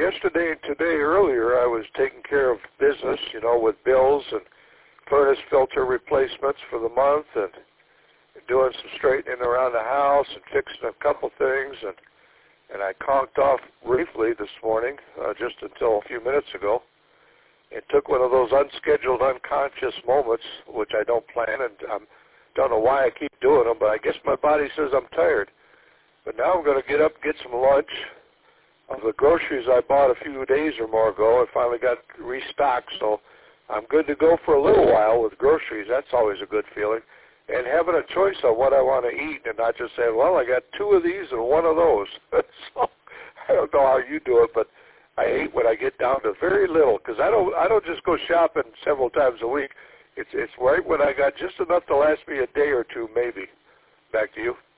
yesterday and today earlier, I was taking care of business, with bills and furnace filter replacements for the month and doing some straightening around the house and fixing a couple things. And I conked off briefly this morning, just until a few minutes ago, and took one of those unscheduled, unconscious moments, which I don't plan, and I don't know why I keep doing them, but I guess my body says I'm tired. But now I'm going to get up and get some lunch. Of the groceries I bought a few days or more ago, I finally got restocked, so I'm good to go for a little while with groceries. That's always a good feeling. And having a choice on what I want to eat and not just saying, well, I got 2 of these and 1 of those. So I don't know how you do it, but I hate when I get down to very little, because I don't just go shopping several times a week. It's right when I got just enough to last me a day or two, maybe. Back to you.